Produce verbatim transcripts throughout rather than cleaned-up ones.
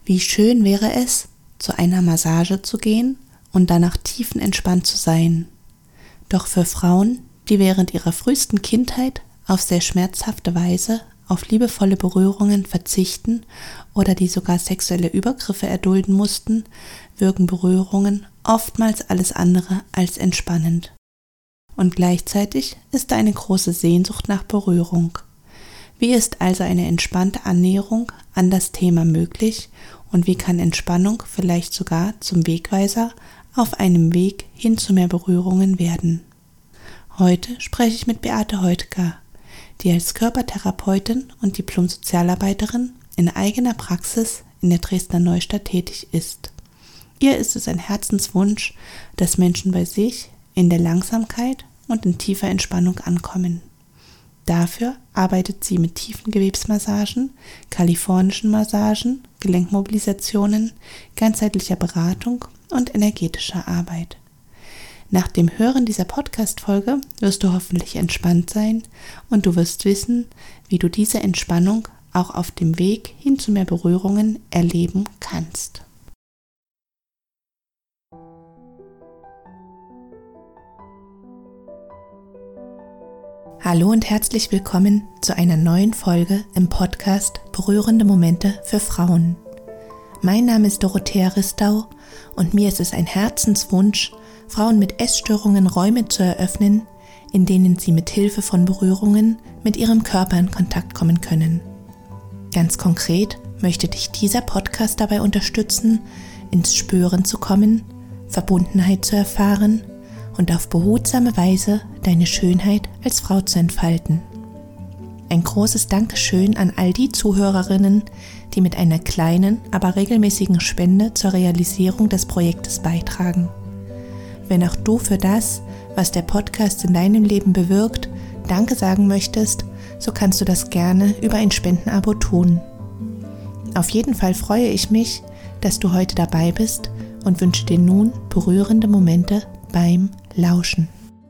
Wie schön wäre es, zu einer Massage zu gehen und danach tiefenentspannt zu sein. Doch für Frauen, die während ihrer frühesten Kindheit auf sehr schmerzhafte Weise auf liebevolle Berührungen verzichten oder die sogar sexuelle Übergriffe erdulden mussten, wirken Berührungen oftmals alles andere als entspannend. Und gleichzeitig ist da eine große Sehnsucht nach Berührung. Wie ist also eine entspannte Annäherung an das Thema möglich und wie kann Entspannung vielleicht sogar zum Wegweiser auf einem Weg hin zu mehr Berührungen werden? Heute spreche ich mit Beate Heutger, die als Körpertherapeutin und Diplom-Sozialarbeiterin in eigener Praxis in der Dresdner Neustadt tätig ist. Ihr ist es ein Herzenswunsch, dass Menschen bei sich in der Langsamkeit und in tiefer Entspannung ankommen. Dafür arbeitet sie mit tiefen Gewebsmassagen, kalifornischen Massagen, Gelenkmobilisationen, ganzheitlicher Beratung und energetischer Arbeit. Nach dem Hören dieser Podcast-Folge wirst du hoffentlich entspannt sein und du wirst wissen, wie du diese Entspannung auch auf dem Weg hin zu mehr Berührungen erleben kannst. Hallo und herzlich willkommen zu einer neuen Folge im Podcast Berührende Momente für Frauen. Mein Name ist Dorothea Ristau und mir ist es ein Herzenswunsch, Frauen mit Essstörungen Räume zu eröffnen, in denen sie mit Hilfe von Berührungen mit ihrem Körper in Kontakt kommen können. Ganz konkret möchte dich dieser Podcast dabei unterstützen, ins Spüren zu kommen, Verbundenheit zu erfahren und auf behutsame Weise deine Schönheit als Frau zu entfalten. Ein großes Dankeschön an all die Zuhörerinnen, die mit einer kleinen, aber regelmäßigen Spende zur Realisierung des Projektes beitragen. Wenn auch du für das, was der Podcast in deinem Leben bewirkt, Danke sagen möchtest, so kannst du das gerne über ein Spendenabo tun. Auf jeden Fall freue ich mich, dass du heute dabei bist und wünsche dir nun berührende Momente beim Lauschen.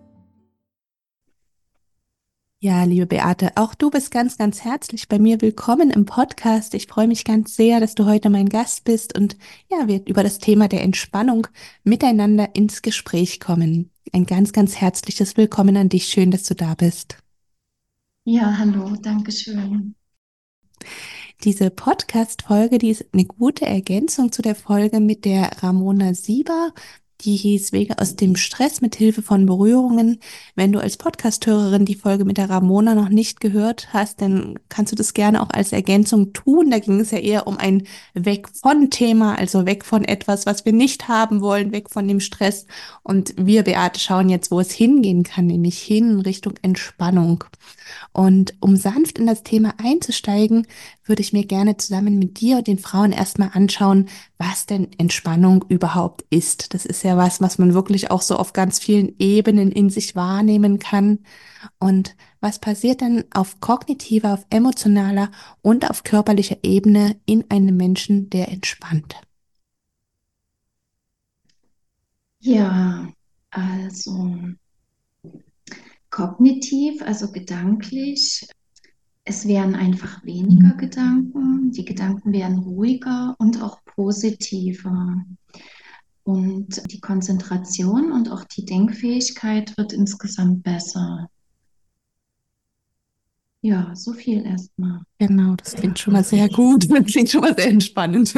Ja, liebe Beate, auch du bist ganz, ganz herzlich bei mir willkommen im Podcast. Ich freue mich ganz sehr, dass du heute mein Gast bist und ja, wir über das Thema der Entspannung miteinander ins Gespräch kommen. Ein ganz, ganz herzliches Willkommen an dich. Schön, dass du da bist. Ja, hallo, danke schön. Diese Podcast-Folge, die ist eine gute Ergänzung zu der Folge mit der Ramona Sieber. Die hieß Wege aus dem Stress mit Hilfe von Berührungen. Wenn du als Podcast-Hörerin die Folge mit der Ramona noch nicht gehört hast, dann kannst du das gerne auch als Ergänzung tun. Da ging es ja eher um ein Weg von Thema, also weg von etwas, was wir nicht haben wollen, weg von dem Stress. Und wir, Beate, schauen jetzt, wo es hingehen kann, nämlich hin in Richtung Entspannung. Und um sanft in das Thema einzusteigen, würde ich mir gerne zusammen mit dir und den Frauen erstmal anschauen, was denn Entspannung überhaupt ist. Das ist ja was, was man wirklich auch so auf ganz vielen Ebenen in sich wahrnehmen kann. Und was passiert dann auf kognitiver, auf emotionaler und auf körperlicher Ebene in einem Menschen, der entspannt? Ja, also kognitiv, also gedanklich, es wären einfach weniger Gedanken, die Gedanken wären ruhiger und auch positiver. Und die Konzentration und auch die Denkfähigkeit wird insgesamt besser. Ja, so viel erstmal. Genau, das klingt schon mal sehr gut. Das klingt schon mal sehr entspannend.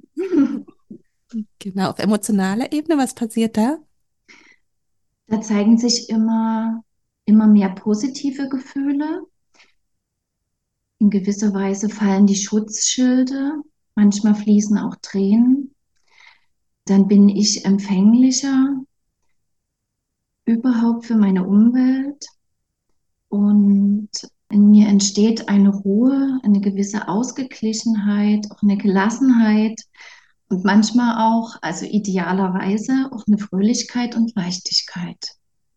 Genau, auf emotionaler Ebene, was passiert da? Da zeigen sich immer, immer mehr positive Gefühle. In gewisser Weise fallen die Schutzschilde, manchmal fließen auch Tränen. Dann bin ich empfänglicher überhaupt für meine Umwelt und in mir entsteht eine Ruhe, eine gewisse Ausgeglichenheit, auch eine Gelassenheit und manchmal auch, also idealerweise, auch eine Fröhlichkeit und Leichtigkeit.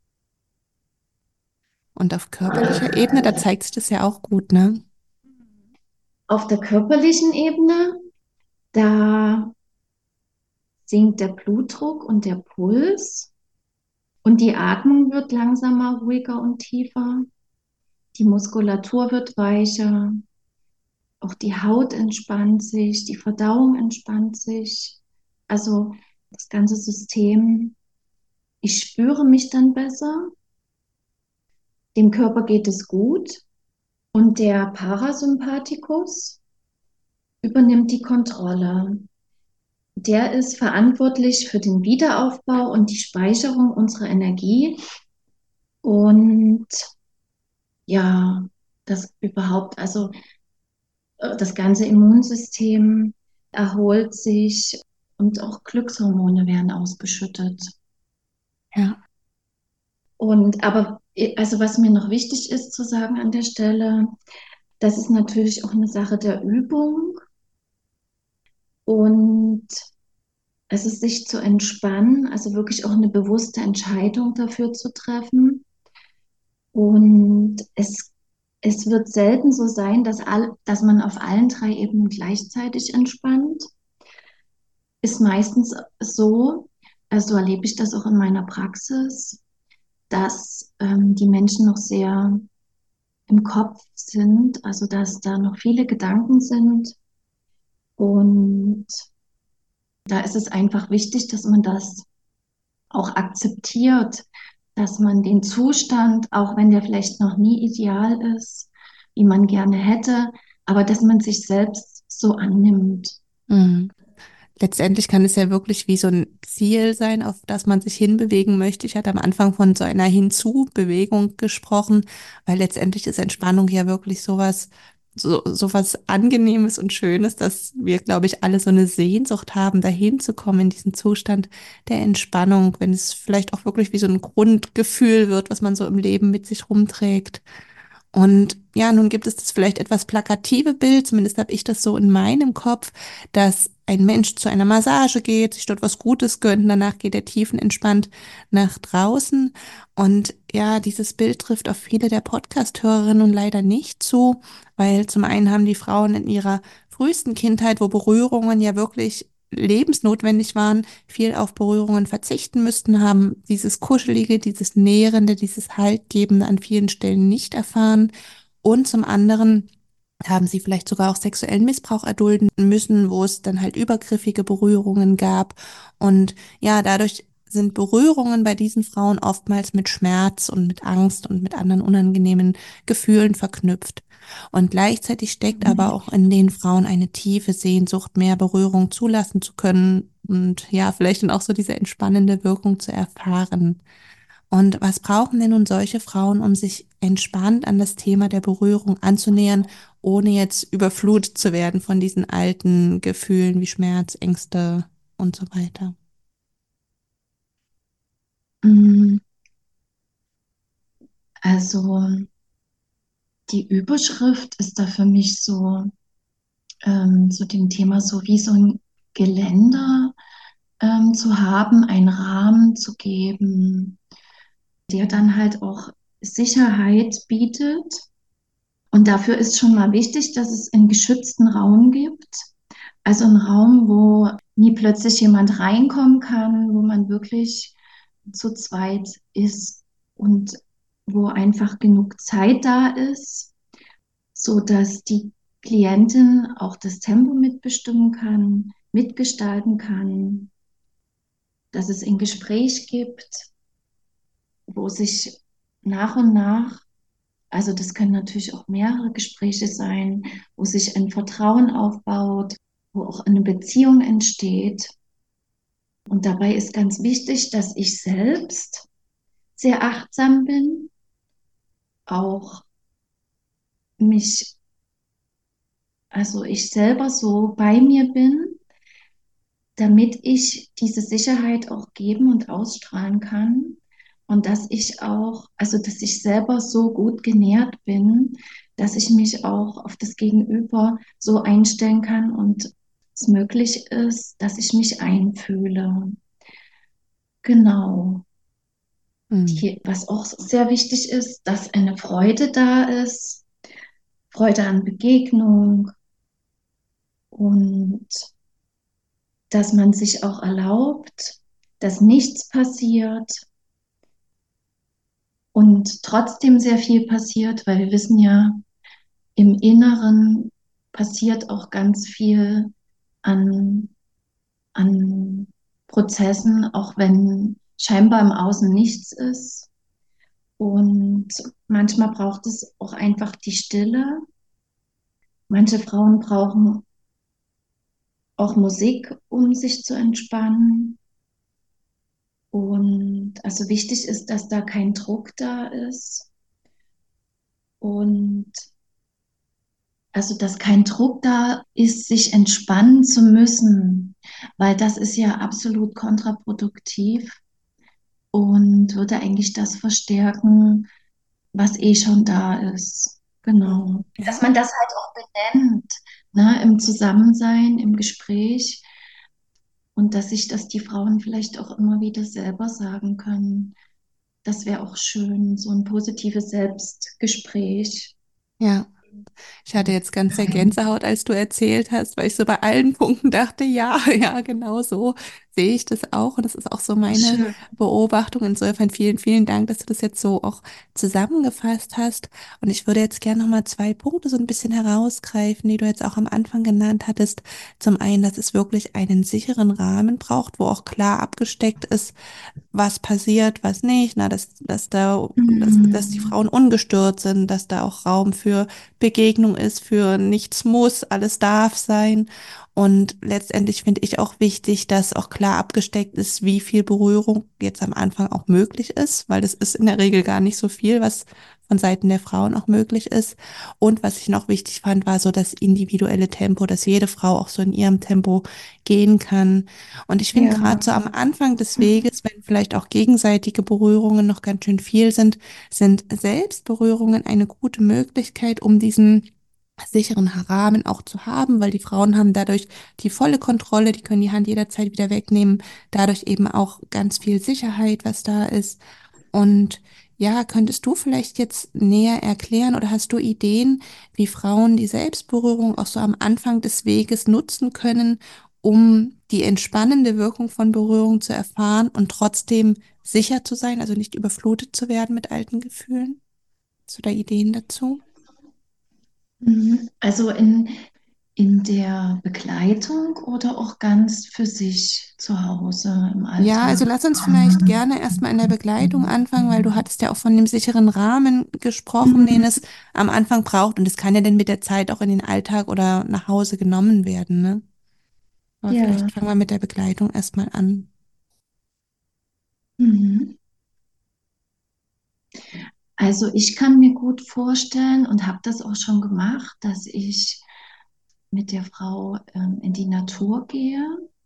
Und auf körperlicher Ebene, da zeigt sich das ja auch gut, ne? Auf der körperlichen Ebene, da sinkt der Blutdruck und der Puls und die Atmung wird langsamer, ruhiger und tiefer. Die Muskulatur wird weicher. auch die Haut entspannt sich, die Verdauung entspannt sich. Also das ganze System, ich spüre mich dann besser, dem Körper geht es gut und der Parasympathikus übernimmt die Kontrolle. Der ist verantwortlich für den Wiederaufbau und die Speicherung unserer Energie und ja, das überhaupt, also äh, das ganze Immunsystem erholt sich und auch Glückshormone werden ausgeschüttet. Ja, Und aber, äh, also was mir noch wichtig ist zu sagen an der Stelle, das ist natürlich auch eine Sache der Übung und es ist sich zu entspannen, also wirklich auch eine bewusste Entscheidung dafür zu treffen. Und es, es wird selten so sein, dass, all, dass man auf allen drei Ebenen gleichzeitig entspannt. Ist meistens so, also so erlebe ich das auch in meiner Praxis, dass ähm, die Menschen noch sehr im Kopf sind, also dass da noch viele Gedanken sind. Und da ist es einfach wichtig, dass man das auch akzeptiert, dass man den Zustand, auch wenn der vielleicht noch nie ideal ist, wie man gerne hätte, aber dass man sich selbst so annimmt. mhm. Letztendlich kann es ja wirklich wie so ein Ziel sein, auf das man sich hinbewegen möchte. Ich hatte am Anfang von so einer Hinzu-Bewegung gesprochen, weil letztendlich ist Entspannung ja wirklich sowas, so, sowas Angenehmes und Schönes, dass wir, glaube ich, alle so eine Sehnsucht haben, dahin zu kommen in diesen Zustand der Entspannung, wenn es vielleicht auch wirklich wie so ein Grundgefühl wird, was man so im Leben mit sich rumträgt. Und ja, nun gibt es das vielleicht etwas plakative Bild, zumindest habe ich das so in meinem Kopf, dass ein Mensch zu einer Massage geht, sich dort was Gutes gönnt, und danach geht er tiefenentspannt nach draußen. Und ja, dieses Bild trifft auf viele der Podcast-Hörerinnen und leider nicht zu, weil zum einen haben die Frauen in ihrer frühesten Kindheit, wo Berührungen ja wirklich lebensnotwendig waren, viel auf Berührungen verzichten müssten, haben dieses Kuschelige, dieses Nährende, dieses Haltgebende an vielen Stellen nicht erfahren. Und zum anderen haben sie vielleicht sogar auch sexuellen Missbrauch erdulden müssen, wo es dann halt übergriffige Berührungen gab. Und ja, dadurch sind Berührungen bei diesen Frauen oftmals mit Schmerz und mit Angst und mit anderen unangenehmen Gefühlen verknüpft. Und gleichzeitig steckt aber auch in den Frauen eine tiefe Sehnsucht, mehr Berührung zulassen zu können und ja, vielleicht dann auch so diese entspannende Wirkung zu erfahren. Und was brauchen denn nun solche Frauen, um sich entspannt an das Thema der Berührung anzunähern, ohne jetzt überflutet zu werden von diesen alten Gefühlen wie Schmerz, Ängste und so weiter? Mm, Also die Überschrift ist da für mich so ähm, zu dem Thema so wie so ein Geländer ähm, zu haben, einen Rahmen zu geben, der dann halt auch Sicherheit bietet. Und dafür ist schon mal wichtig, dass es einen geschützten Raum gibt. Also einen Raum, wo nie plötzlich jemand reinkommen kann, wo man wirklich zu zweit ist und wo einfach genug Zeit da ist, so dass die Klientin auch das Tempo mitbestimmen kann, mitgestalten kann, dass es ein Gespräch gibt, wo sich nach und nach, also das können natürlich auch mehrere Gespräche sein, wo sich ein Vertrauen aufbaut, wo auch eine Beziehung entsteht. Und dabei ist ganz wichtig, dass ich selbst sehr achtsam bin, auch mich, also ich selber so bei mir bin, damit ich diese Sicherheit auch geben und ausstrahlen kann und dass ich auch, also dass ich selber so gut genährt bin, dass ich mich auch auf das Gegenüber so einstellen kann und es möglich ist, dass ich mich einfühle. Genau. Hm. Die, was auch sehr wichtig ist, dass eine Freude da ist, Freude an Begegnung und dass man sich auch erlaubt, dass nichts passiert und trotzdem sehr viel passiert, weil wir wissen ja, im Inneren passiert auch ganz viel an, an Prozessen, auch wenn scheinbar im Außen nichts ist. Und manchmal braucht es auch einfach die Stille. Manche Frauen brauchen auch Musik, um sich zu entspannen. Und also wichtig ist, dass da kein Druck da ist und also, dass kein Druck da ist, sich entspannen zu müssen, weil das ist ja absolut kontraproduktiv und würde eigentlich das verstärken, was eh schon da ist. Mhm. Genau. Ja. Dass man das halt auch benennt, ne, im Zusammensein, im Gespräch und dass sich das die Frauen vielleicht auch immer wieder selber sagen können. Das wäre auch schön, so ein positives Selbstgespräch. Ja. Ich hatte jetzt ganz sehr Gänsehaut, als du erzählt hast, weil ich so bei allen Punkten dachte, ja, ja, genau so sehe ich das auch. Und das ist auch so meine Schön. Beobachtung. Insofern vielen, vielen Dank, dass du das jetzt so auch zusammengefasst hast. Und ich würde jetzt gerne nochmal zwei Punkte so ein bisschen herausgreifen, die du jetzt auch am Anfang genannt hattest. Zum einen, dass es wirklich einen sicheren Rahmen braucht, wo auch klar abgesteckt ist, was passiert, was nicht, na, dass, dass da, dass, dass die Mhm. Frauen ungestört sind, dass da auch Raum für Begegnung ist, für nichts muss, alles darf sein. Und letztendlich finde ich auch wichtig, dass auch klar abgesteckt ist, wie viel Berührung jetzt am Anfang auch möglich ist, weil das ist in der Regel gar nicht so viel, was von Seiten der Frauen auch möglich ist. Und was ich noch wichtig fand, war so das individuelle Tempo, dass jede Frau auch so in ihrem Tempo gehen kann. Und ich finde Ja. gerade so am Anfang des Weges, wenn vielleicht auch gegenseitige Berührungen noch ganz schön viel sind, sind Selbstberührungen eine gute Möglichkeit, um diesen sicheren Rahmen auch zu haben, weil die Frauen haben dadurch die volle Kontrolle, die können die Hand jederzeit wieder wegnehmen, dadurch eben auch ganz viel Sicherheit, was da ist. Und ja, könntest du vielleicht jetzt näher erklären oder hast du Ideen, wie Frauen die Selbstberührung auch so am Anfang des Weges nutzen können, um die entspannende Wirkung von Berührung zu erfahren und trotzdem sicher zu sein, also nicht überflutet zu werden mit alten Gefühlen? Hast du da Ideen dazu? Mhm. Also in, in der Begleitung oder auch ganz für sich zu Hause im Ja, also Alltag? lass uns vielleicht gerne erstmal in der Begleitung anfangen, weil du hattest ja auch von dem sicheren Rahmen gesprochen, den Mhm. es am Anfang braucht. Und es kann ja dann mit der Zeit auch in den Alltag oder nach Hause genommen werden, ne? Aber Ja. vielleicht fangen wir mit der Begleitung erstmal an. Mhm. Also ich kann mir gut vorstellen und habe das auch schon gemacht, dass ich mit der Frau ähm, in die Natur gehe,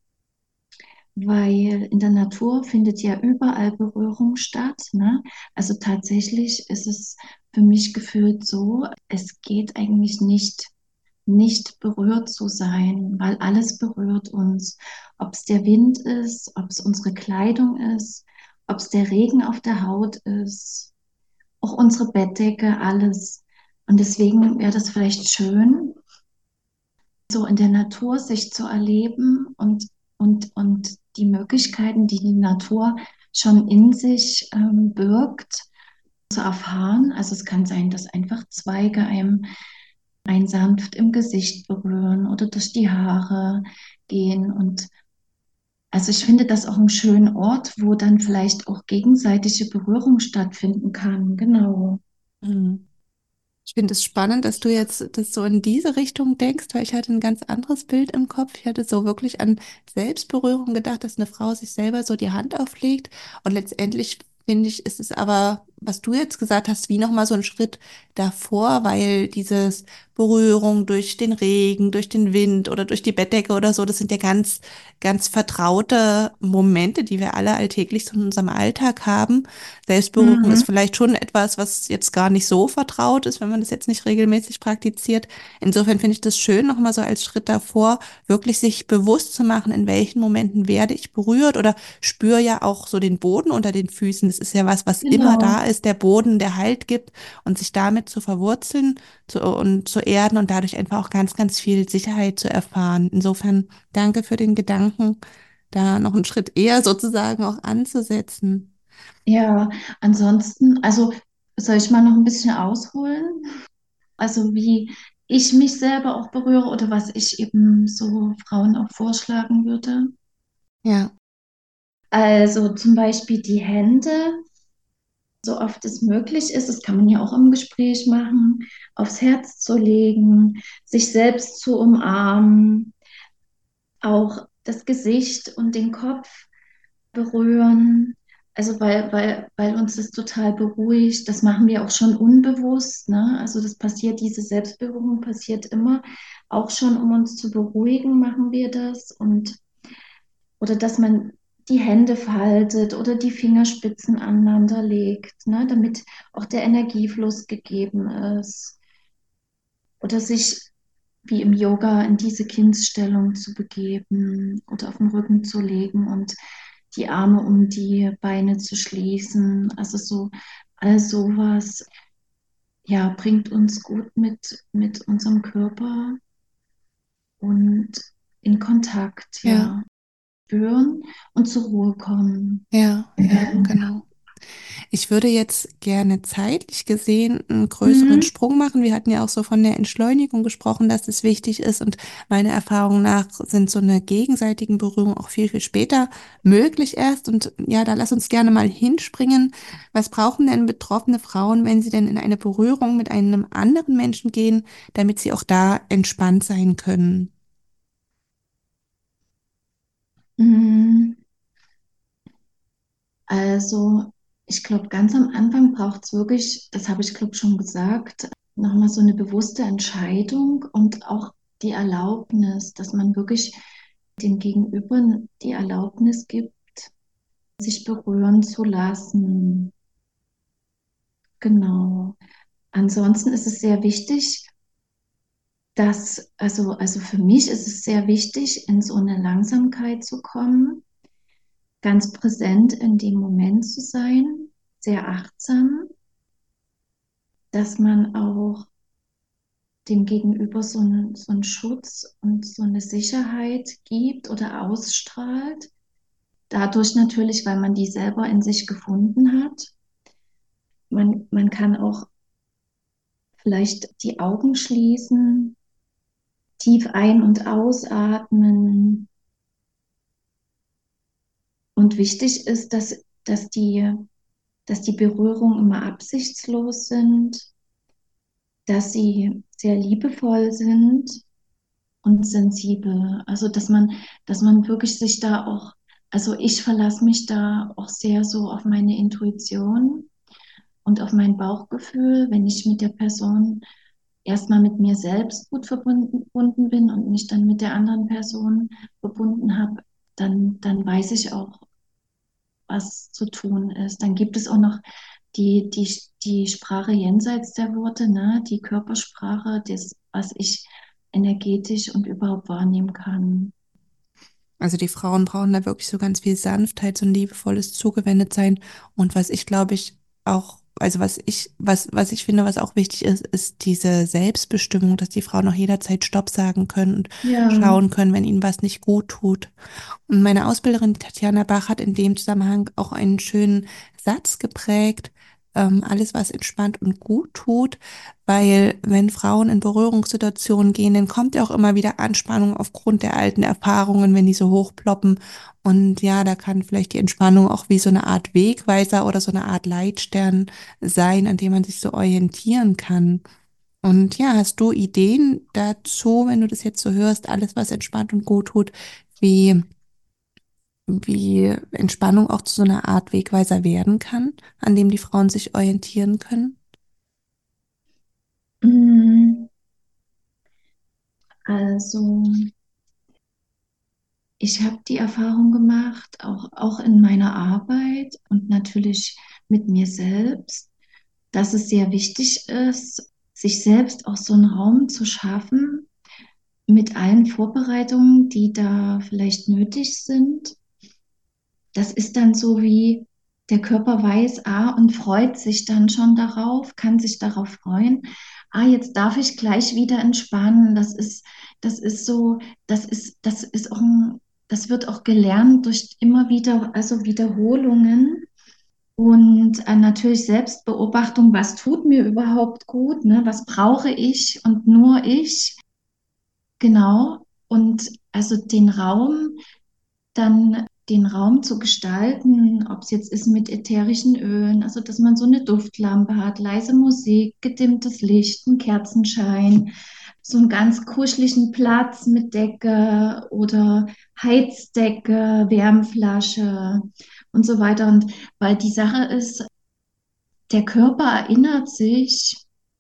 weil in der Natur findet ja überall Berührung statt, ne? Also tatsächlich ist es für mich gefühlt so, es geht eigentlich nicht, nicht berührt zu sein, weil alles berührt uns. Ob es der Wind ist, ob es unsere Kleidung ist, ob es der Regen auf der Haut ist, auch unsere Bettdecke, alles. Und deswegen wäre das vielleicht schön, so in der Natur sich zu erleben und, und, und die Möglichkeiten, die die Natur schon in sich ähm, birgt, zu erfahren. Also es kann sein, dass einfach Zweige einem ein sanft im Gesicht berühren oder durch die Haare gehen. Und also ich finde das auch einen schönen Ort, wo dann vielleicht auch gegenseitige Berührung stattfinden kann. Genau. Mhm. Ich finde es spannend, dass du jetzt das so in diese Richtung denkst, weil ich hatte ein ganz anderes Bild im Kopf. Ich hatte so wirklich an Selbstberührung gedacht, dass eine Frau sich selber so die Hand auflegt. Und letztendlich finde ich, ist es aber, was du jetzt gesagt hast, wie nochmal so ein Schritt davor, weil dieses Berührung durch den Regen, durch den Wind oder durch die Bettdecke oder so, das sind ja ganz, ganz vertraute Momente, die wir alle alltäglich so in unserem Alltag haben. Selbstberührung Mhm. ist vielleicht schon etwas, was jetzt gar nicht so vertraut ist, wenn man das jetzt nicht regelmäßig praktiziert. Insofern finde ich das schön, nochmal so als Schritt davor, wirklich sich bewusst zu machen, in welchen Momenten werde ich berührt oder spüre ja auch so den Boden unter den Füßen. Das ist ja was, was immer Genau. da ist, der Boden, der Halt gibt und sich damit zu verwurzeln zu, und zu erden und dadurch einfach auch ganz, ganz viel Sicherheit zu erfahren. Insofern danke für den Gedanken, da noch einen Schritt eher sozusagen auch anzusetzen. Ja, ansonsten, also soll ich mal noch ein bisschen ausholen? Also wie ich mich selber auch berühre oder was ich eben so Frauen auch vorschlagen würde. Ja, Also zum Beispiel die Hände, so oft es möglich ist, das kann man ja auch im Gespräch machen, aufs Herz zu legen, sich selbst zu umarmen, auch das Gesicht und den Kopf berühren. Also weil, weil, weil uns das total beruhigt. Das machen wir auch schon unbewusst. Ne? Also das passiert, diese Selbstberührung passiert immer. Auch schon, um uns zu beruhigen, machen wir das. Und oder dass man die Hände faltet oder die Fingerspitzen aneinander legt, ne? Damit auch der Energiefluss gegeben ist. Oder sich wie im Yoga in diese Kindsstellung zu begeben oder auf den Rücken zu legen und die Arme um die Beine zu schließen. Also so all sowas, ja, bringt uns gut mit, mit unserem Körper und in Kontakt, ja, ja. Spüren und zur Ruhe kommen. ja, ja, genau. Ich würde jetzt gerne zeitlich gesehen einen größeren Mhm. Sprung machen. Wir hatten ja auch so von der Entschleunigung gesprochen, dass es wichtig ist. Und meiner Erfahrung nach sind so eine gegenseitigen Berührung auch viel, viel später möglich erst. Und ja, da lass uns gerne mal hinspringen. Was brauchen denn betroffene Frauen, wenn sie denn in eine Berührung mit einem anderen Menschen gehen, damit sie auch da entspannt sein können? Mhm. Also, ich glaube, ganz am Anfang braucht es wirklich, das habe ich, glaube schon gesagt, nochmal so eine bewusste Entscheidung und auch die Erlaubnis, dass man wirklich dem Gegenüber die Erlaubnis gibt, sich berühren zu lassen. Genau. Ansonsten ist es sehr wichtig, dass, also, also für mich ist es sehr wichtig, in so eine Langsamkeit zu kommen, ganz präsent in dem Moment zu sein, sehr achtsam, dass man auch dem Gegenüber so einen, so einen Schutz und so eine Sicherheit gibt oder ausstrahlt. Dadurch natürlich, weil man die selber in sich gefunden hat. Man, man kann auch vielleicht die Augen schließen, tief ein- und ausatmen. Und wichtig ist, dass, dass die, dass die Berührungen immer absichtslos sind, dass sie sehr liebevoll sind und sensibel. Also, dass man, dass man wirklich sich da auch, also ich verlasse mich da auch sehr so auf meine Intuition und auf mein Bauchgefühl, wenn ich mit der Person erstmal mit mir selbst gut verbunden, verbunden bin und mich dann mit der anderen Person verbunden habe, dann, dann weiß ich auch, was zu tun ist. Dann gibt es auch noch die, die, die Sprache jenseits der Worte, ne? Die Körpersprache, das, was ich energetisch und überhaupt wahrnehmen kann. Also die Frauen brauchen da wirklich so ganz viel Sanftheit, so ein liebevolles Zugewendetsein. Und was ich glaube ich auch, also was ich, was, was ich finde, was auch wichtig ist, ist diese Selbstbestimmung, dass die Frauen auch jederzeit Stopp sagen können und Ja. schauen können, wenn ihnen was nicht gut tut. Und meine Ausbilderin Tatjana Bach hat in dem Zusammenhang auch einen schönen Satz geprägt, ähm, alles, was entspannt und gut tut, weil wenn Frauen in Berührungssituationen gehen, dann kommt ja auch immer wieder Anspannung aufgrund der alten Erfahrungen, wenn die so hochploppen. Und ja, da kann vielleicht die Entspannung auch wie so eine Art Wegweiser oder so eine Art Leitstern sein, an dem man sich so orientieren kann. Und ja, hast du Ideen dazu, wenn du das jetzt so hörst, alles, was entspannt und gut tut, wie wie Entspannung auch zu so einer Art Wegweiser werden kann, an dem die Frauen sich orientieren können? Mm, Also, ich habe die Erfahrung gemacht, auch, auch in meiner Arbeit und natürlich mit mir selbst, dass es sehr wichtig ist, sich selbst auch so einen Raum zu schaffen mit allen Vorbereitungen, die da vielleicht nötig sind. Das ist dann so wie der Körper weiß, ah, und freut sich dann schon darauf, kann sich darauf freuen. Ah, jetzt darf ich gleich wieder entspannen. Das ist, das ist so, das ist, das ist auch ein, das wird auch gelernt durch immer wieder, also Wiederholungen. Und äh, natürlich Selbstbeobachtung, was tut mir überhaupt gut, ne? Was brauche ich und nur ich, genau. Und also den Raum, dann den Raum zu gestalten, ob es jetzt ist mit ätherischen Ölen, also dass man so eine Duftlampe hat, leise Musik, gedimmtes Licht, ein Kerzenschein, so einen ganz kuscheligen Platz mit Decke oder Heizdecke, Wärmflasche und so weiter. Und weil die Sache ist, der Körper erinnert sich,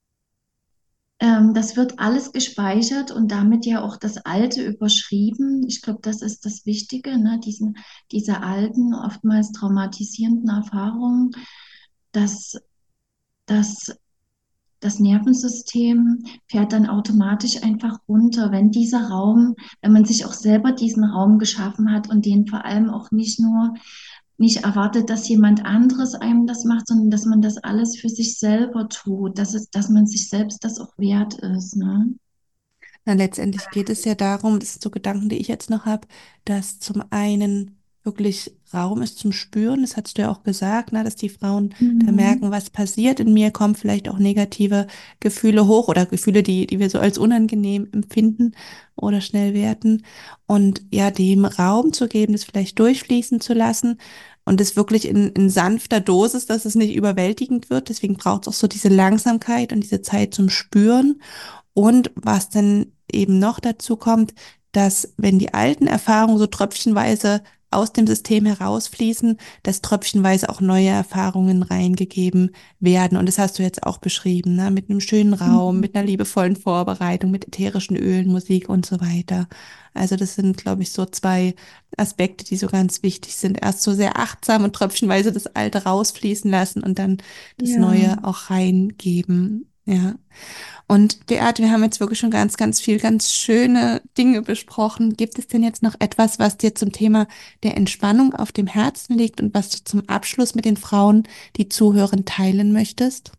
ähm, das wird alles gespeichert und damit ja auch das Alte überschrieben. Ich glaube, das ist das Wichtige, ne? Diesen, diese alten, oftmals traumatisierenden Erfahrungen, dass, dass das Nervensystem fährt dann automatisch einfach runter, wenn dieser Raum, wenn man sich auch selber diesen Raum geschaffen hat und den vor allem auch nicht nur nicht erwartet, dass jemand anderes einem das macht, sondern dass man das alles für sich selber tut, dass es, dass man sich selbst das auch wert ist, ne? Na, letztendlich geht es ja darum, das sind so Gedanken, die ich jetzt noch habe, dass zum einen wirklich Raum ist zum Spüren, das hast du ja auch gesagt, ne, dass die Frauen da merken, Mhm. was passiert in mir, kommen vielleicht auch negative Gefühle hoch oder Gefühle, die, die wir so als unangenehm empfinden oder schnell werten. Und ja, dem Raum zu geben, das vielleicht durchfließen zu lassen und das wirklich in, in sanfter Dosis, dass es nicht überwältigend wird. Deswegen braucht es auch so diese Langsamkeit und diese Zeit zum Spüren. Und was dann eben noch dazu kommt, dass wenn die alten Erfahrungen so tröpfchenweise aus dem System herausfließen, dass tröpfchenweise auch neue Erfahrungen reingegeben werden. Und das hast du jetzt auch beschrieben, ne? Mit einem schönen Raum, Mhm. mit einer liebevollen Vorbereitung, mit ätherischen Ölen, Musik und so weiter. Also das sind, glaube ich, so zwei Aspekte, die so ganz wichtig sind. Erst so sehr achtsam und tröpfchenweise das Alte rausfließen lassen und dann das Ja, Neue auch reingeben. Ja. Und Beate, wir haben jetzt wirklich schon ganz, ganz viel, ganz schöne Dinge besprochen. Gibt es denn jetzt noch etwas, was dir zum Thema der Entspannung auf dem Herzen liegt und was du zum Abschluss mit den Frauen, die zuhören, teilen möchtest?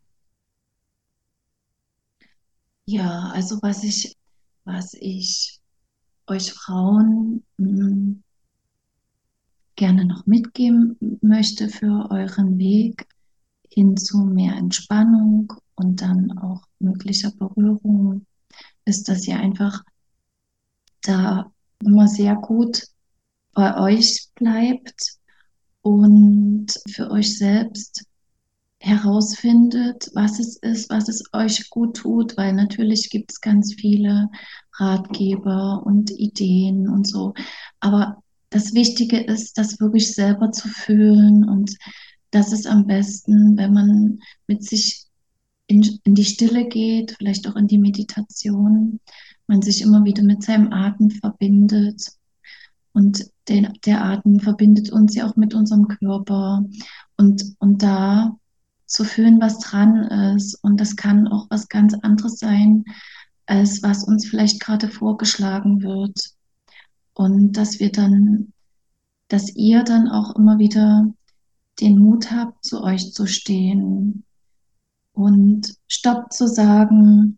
ja, also was ich, was ich euch Frauen mh, gerne noch mitgeben möchte für euren Weg hin zu mehr Entspannung und dann auch möglicher Berührung, ist, dass ihr einfach da immer sehr gut bei euch bleibt und für euch selbst herausfindet, was es ist, was es euch gut tut, weil natürlich gibt es ganz viele Ratgeber und Ideen und so. Aber das Wichtige ist, das wirklich selber zu fühlen und das ist am besten, wenn man mit sich in, in die Stille geht, vielleicht auch in die Meditation, man sich immer wieder mit seinem Atem verbindet und den, der Atem verbindet uns ja auch mit unserem Körper und, und da zu fühlen, was dran ist. Und das kann auch was ganz anderes sein, als was uns vielleicht gerade vorgeschlagen wird. Und dass wir dann, dass ihr dann auch immer wieder den Mut habt, zu euch zu stehen und Stopp zu sagen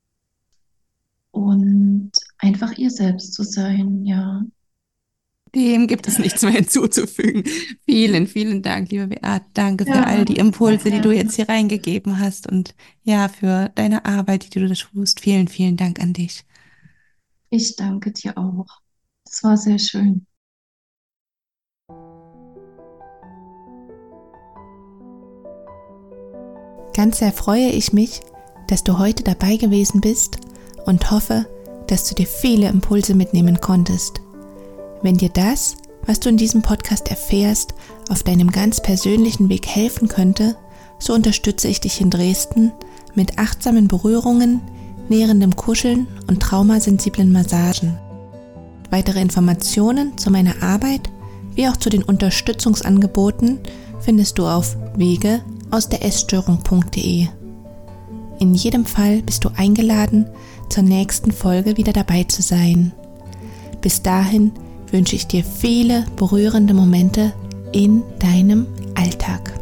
und einfach ihr selbst zu sein, ja. Dem gibt es nichts mehr hinzuzufügen. Vielen, vielen Dank, liebe Beate. Danke für all Ja, die Impulse, die du jetzt hier reingegeben hast und ja, für deine Arbeit, die du da tust. Vielen, vielen Dank an dich. ich danke dir auch. Es war sehr schön. Ganz sehr freue ich mich, dass du heute dabei gewesen bist und hoffe, dass du dir viele Impulse mitnehmen konntest. Wenn dir das, was du in diesem Podcast erfährst, auf deinem ganz persönlichen Weg helfen könnte, so unterstütze ich dich in Dresden mit achtsamen Berührungen, nährendem Kuscheln und traumasensiblen Massagen. Weitere Informationen zu meiner Arbeit wie auch zu den Unterstützungsangeboten findest du auf wege aus der Essstörung punkt de. In jedem Fall bist du eingeladen, zur nächsten Folge wieder dabei zu sein. Bis dahin wünsche ich dir viele berührende Momente in deinem Alltag.